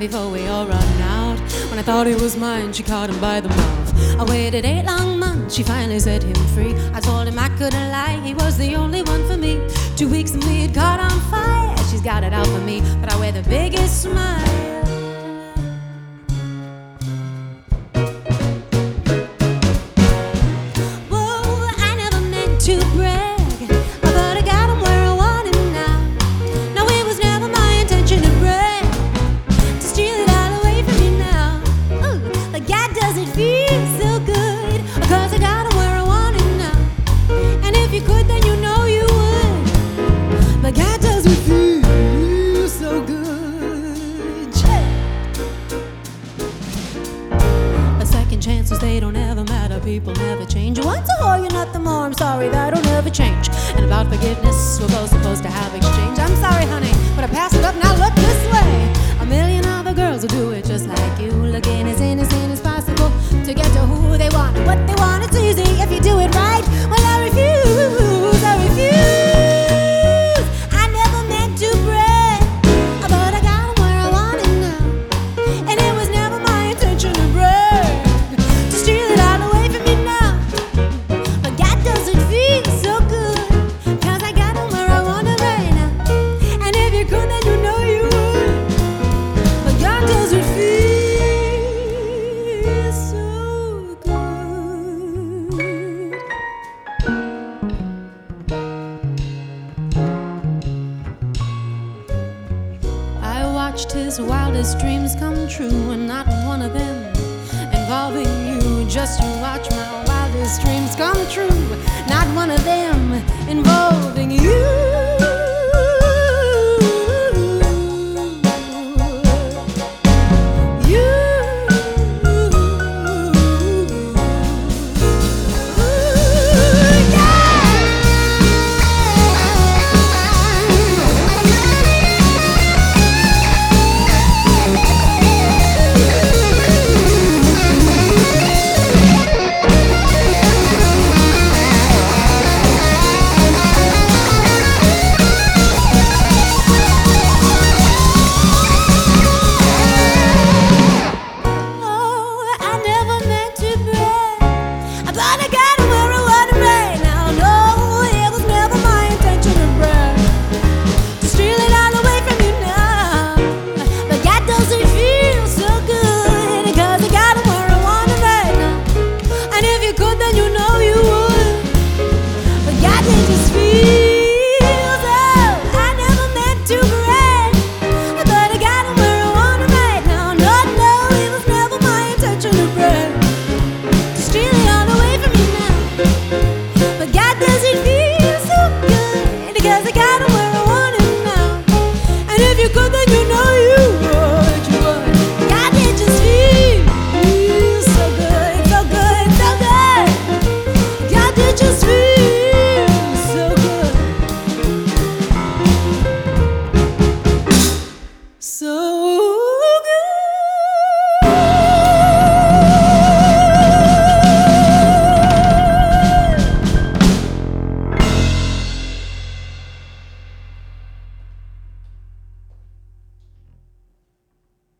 before we all run out. When I thought he was mine, she caught him by the mouth. I waited 8 long months, she finally set him free. I told him I couldn't lie, he was the only one for me. 2 weeks and me had caught on fire. She's got it out for me, but I wear the biggest smile. To brag, but I got him where I want him now. No, it was never my intention to brag, to steal it all away from you now. Ooh, but God, does it feel so good? Cause I got him where I want him now. And if you could, then you know you would. But God, does it feel so good? But second chances, they don't ever matter. People never change. Once a whore, you're not the more. I'm sorry, that'll never change. And about forgiveness, we're both supposed to have exchange. I'm sorry, honey, but I passed it up. Now look this way. A million other girls will do it just like you, looking as innocent as possible to get to who they want. What they want, it's easy if you do it right. Well, I refuse, I refuse. I never meant to brag, but I got him where I want him now. And it was never my intention to brag, to steal it all away from me now. But God, does it feel so good? Cause I got him where I want him right now. And if you could, then you know you would. But God, does it feel so good? I watched his wildest dreams come true, and not one of them involving you. Just to watch my wildest dreams come true, not one of them involving you.